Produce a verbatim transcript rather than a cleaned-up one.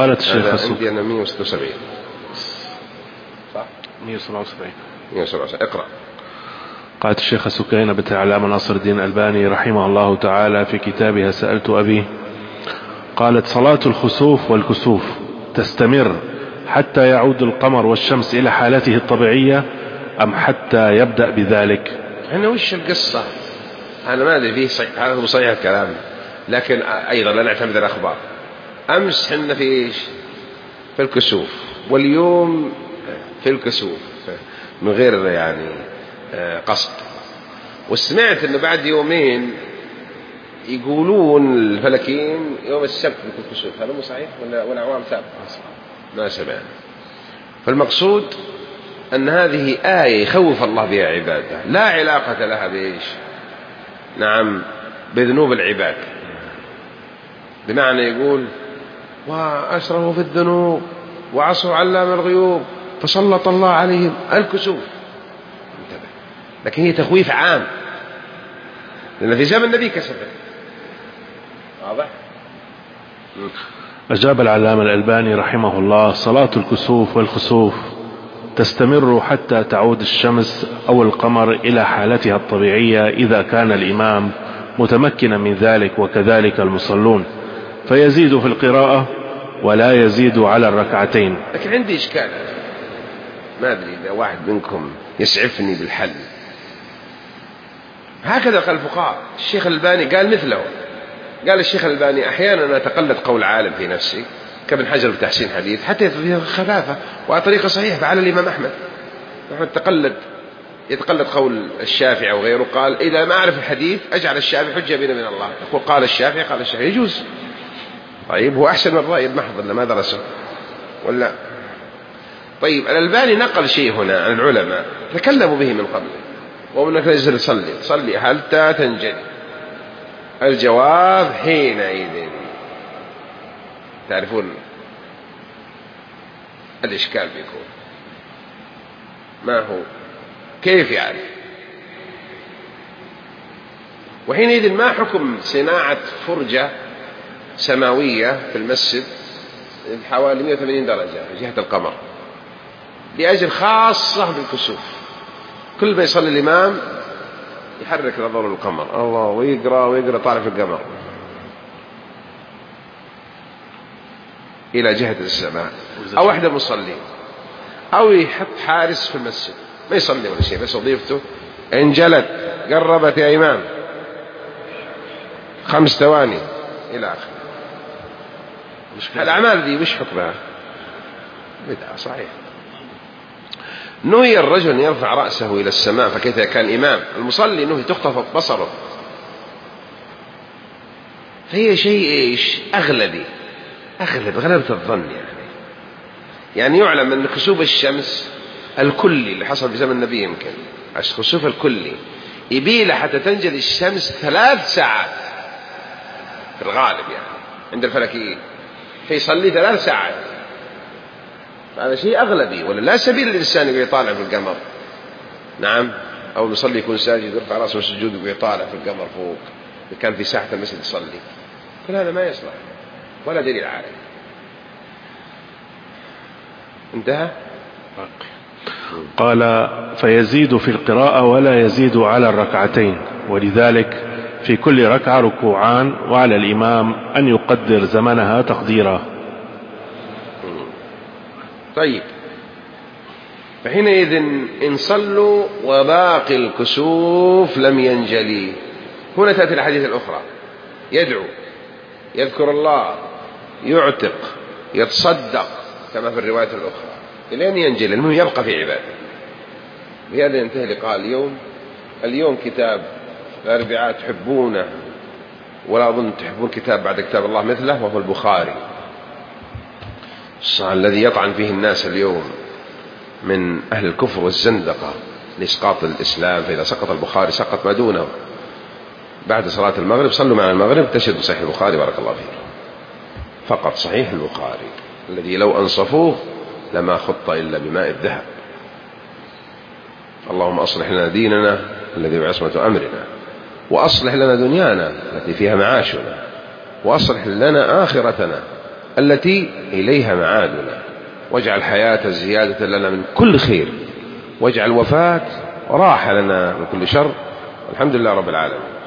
قالت الشيخ عندي أنا مئة وستة وسبعين صح؟ مئة وسبعة وسبعين مئة وسبعة وسبعين. اقرأ. قالت الشيخ سكينة بنت العلامة ناصر الدين الألباني رحمه الله تعالى في كتابها سألت أبي، قالت: صلاة الخسوف والكسوف تستمر حتى يعود القمر والشمس إلى حالته الطبيعية أم حتى يبدأ بذلك؟ أنا وش القصة؟ أنا ما أدري فيه صحيح، هذا هو صحيح الكلام، لكن أيضا لا نعتمد الأخبار. أمس حنا في إيش؟ في الكسوف، واليوم في الكسوف من غير يعني قصد. وسمعت أنه بعد يومين يقولون الفلكيين يوم السبت بيكون كسوف. هذا مو صحيح ولا ولا عوام ثابت؟ ما سمعنا. فالمقصود أن هذه آية يخوف الله بها عباده، لا علاقة لها بإيش؟ نعم، بذنوب العباد. بمعنى يقول: وأسرفوا في الذنوب وعصوا علام الغيوب فسلط الله عليهم الكسوف. انتبه. لكن هي تخويف عام، لأن في زمن النبي كسفت. واضح؟ أجاب العلامة الألباني رحمه الله: صلاة الكسوف والخسوف تستمر حتى تعود الشمس أو القمر إلى حالتها الطبيعية إذا كان الإمام متمكنا من ذلك، وكذلك المصلون، فيزيد في القراءة ولا يزيد على الركعتين. لكن عندي إشكال، ما أدري إذا واحد منكم يسعفني بالحل. هكذا قال الفقهاء. الشيخ الألباني قال مثله. قال الشيخ الألباني: أحيانا أتقلد قول عالم في نفسي كابن حجر في تحسين حديث حتى فيه خفافة وطريقة صحيحة. فعل الإمام أحمد أحمد تقلد يتقلد قول الشافعي وغيره، قال: إذا ما أعرف الحديث أجعل الشافعي حجة بيني وبين الله، يقول قال الشافعي قال الشافعي، يجوز. طيب هو أحسن من الرأي المحض اللي ما درسه ولا؟ طيب الألباني نقل شيء هنا عن العلماء تكلموا به من قبل، ومنك نزل صلي صلي حتى تنجلي. الجواب حينئذ تعرفون الإشكال بيكون ما هو، كيف يعني؟ وحينئذ ما حكم صناعة فرجة سماوية في المسجد حوالي مئة وثمانين درجة في جهة القمر لأجل خاصة بالكسوف؟ كل ما يصلي الإمام يحرك نظره للقمر، الله، ويقرأ ويقرأ طالع في القمر إلى جهة السماء، أو واحدة مصلي، أو يحط حارس في المسجد ما يصلي ولا شيء، بس وظيفته انجلت قربت يا إمام خمس ثواني إلى آخره. الأعمال دي مش حكمها بدعة صحيح. نهي الرجل أن يرفع رأسه إلى السماء، فكيف كان إمام؟ المصلي نهي تخطف بصره. فهي شيء إيش؟ أغلبي أغلب غلبة الظن يعني. يعني يعلم أن خسوف الشمس الكلي اللي حصل في زمن النبي يمكن الخسوف الكلي يبيله حتى تنجلي الشمس ثلاث ساعات في الغالب يعني عند الفلكيين، فيصلي ثلاث ساعات. هذا شيء أغلبي، ولا لا سبيل الإنسان يبقى يطالع في القمر. نعم، أو يصلي يكون ساجد يرفع رأسه السجود ويبقى يطالع في القمر فوق، كان في ساحة المسجد يصلي. كل هذا ما يصلح ولا دليل عالي. انتهى. قال: فيزيد في القراءة ولا يزيد على الركعتين، ولذلك في كل ركعة ركوعان، وعلى الإمام أن يقدر زمنها تقديرا. طيب، فحينئذ إن صلوا وباقي الكسوف لم ينجلي. هنا تأتي الحديث الأخرى: يدعو، يذكر الله، يعتق، يتصدق كما في الرواية الأخرى لين ينجلي، المهم يبقى في عباده. بهذا ينتهي لقاء اليوم. اليوم كتاب الأربعاء تحبونه ولا أظن تحبون كتاب بعد كتاب الله مثله، وهو البخاري الذي يطعن فيه الناس اليوم من أهل الكفر والزندقة لإسقاط الإسلام. فإذا سقط البخاري سقط ما دونه. بعد صلاة المغرب صلوا مع المغرب تشهد صحيح البخاري بارك الله فيك، فقط صحيح البخاري الذي لو أنصفوه لما خط إلا بماء الذهب. اللهم أصلح لنا ديننا الذي هو عصمة أمرنا، وأصلح لنا دنيانا التي فيها معاشنا، وأصلح لنا آخرتنا التي إليها معادنا، واجعل الحياة زيادة لنا من كل خير، واجعل الوفاة راحة لنا من كل شر، والحمد لله رب العالمين.